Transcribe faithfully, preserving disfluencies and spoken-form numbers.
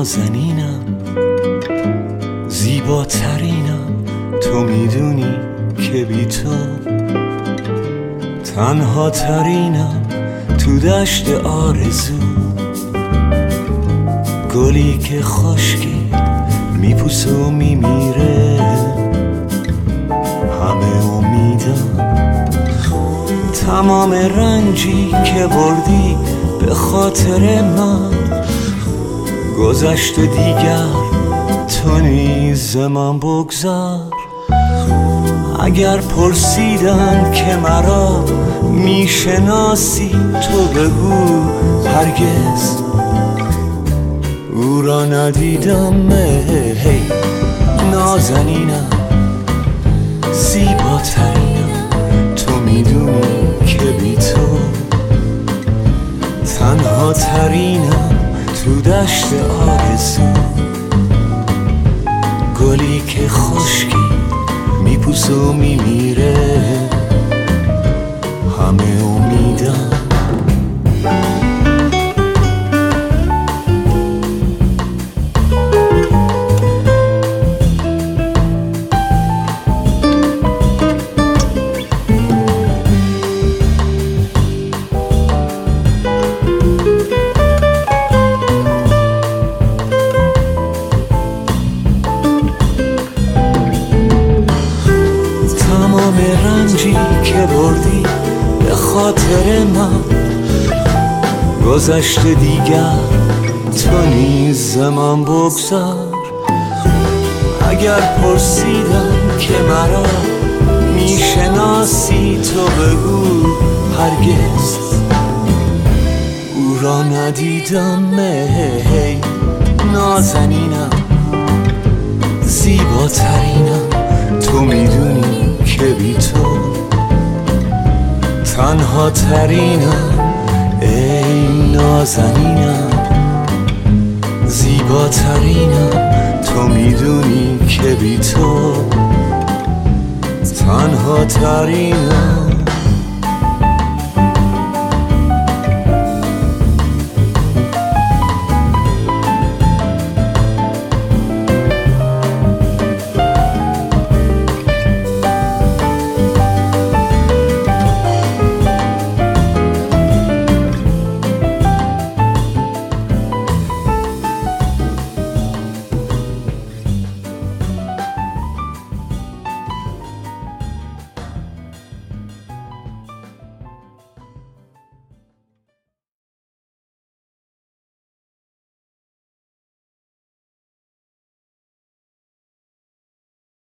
نازنینم، زیباترینم، تو میدونی که بی تو تنها ترینم تو دشت آرزو. گلی که خشکی میپوسه و میمیره، همه امیدم تمام رنجی که بردی به خاطر من گذشت و دیگر تو نیز من بگذار. اگر پرسیدن که مرا میشناسی تو بگو هرگز او را ندیدم. هی نازنینم، زیباترینم، تو میدونی که بی تو تنها ترینم تو دشت آرزو. گلی که خشکی میپوسه و میمیره، همه امیدم رنجی که بردی به خاطر من گذشت دیگر تو نیز من بگذار. اگر پرسیدم که مرا میشناسی تو بگو هرگز او را ندیدم. هی نازنینم، زیباترینم، تو میدونی که بی تو تنها ترینم. ای نازنینم، زیباترینم، تو میدونی که بی تو تنها ترینم.